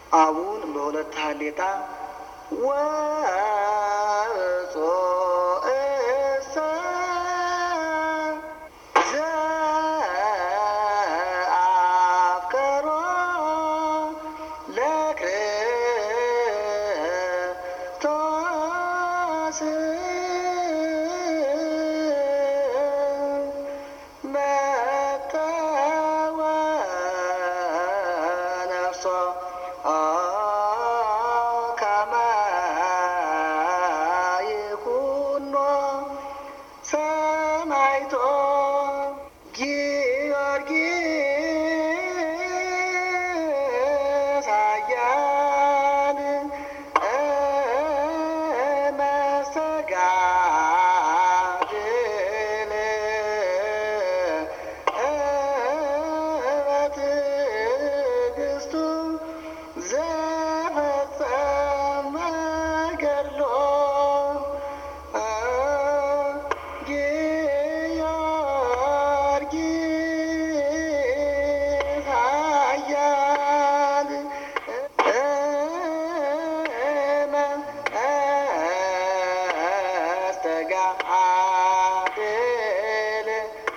አቡን በሁለት ሀሌታ ወጾ እሰ ዘአፍቀሮ ለክርስቶስ መተወ ነፍሶ ከመ ይኩኖ ሰማዕቶ ጊዮርጊስ ኃያል መስተጋድል በትዕግስቱ ዘፈጸመ ገድሎ ጊዮርጊስ ኃያል መስተጋድል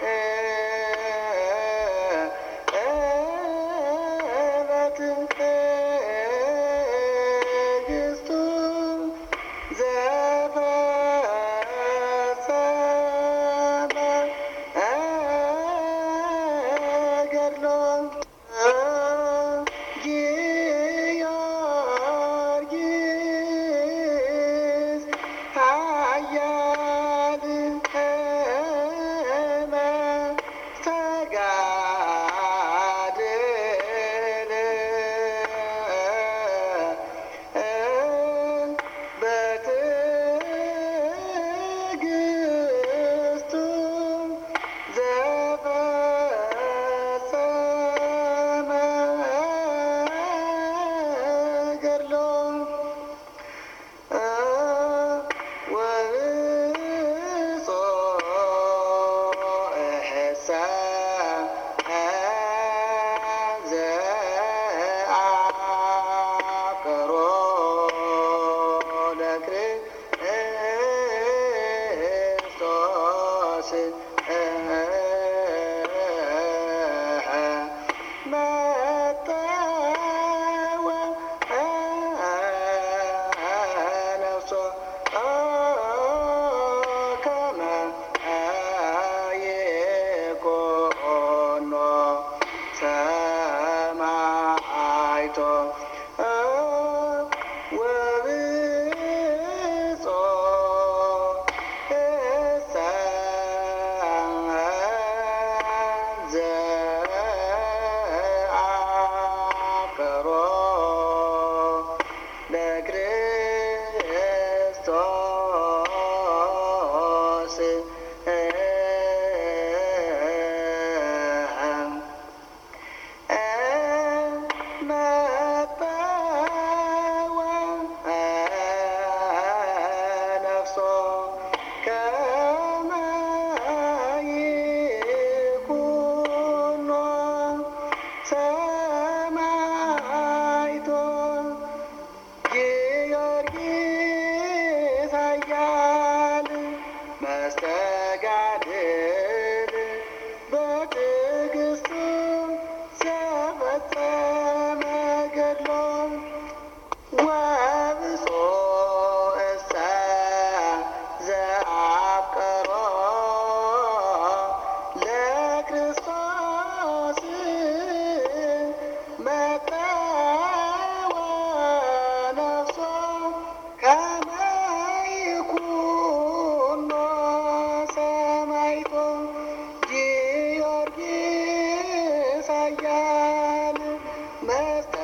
በትዕግስቱ ዘፈጸመ ገድሎ ጊዮርጊስ ኃያል መስተጋድል በትዕግስቱ ዘፈጸመ ገድሎ ወብፁዕ እህሰ ዘአፍቀሮ ለክርስቶስ መተወ ነፍሶ ከመ ይኩኖ ሰማዕቶ ወብፁዕ እሰ ዘአፍቀሮ ለክርስቶስ መተወ ነፍሶ ከመ ይኩኖ ሰማዕቶ ጊዮርጊስ ኃያል መስተጋድል በትዕግስቱ ዘፈጸመ ገድሎ ወብፁዕ እሰ ዘአፍቀሮ ለክርስቶስ መተወ ነፍሶ ከመ ይኩኖ ሰማዕቶ ጊዮርጊስ ኃያል መስተ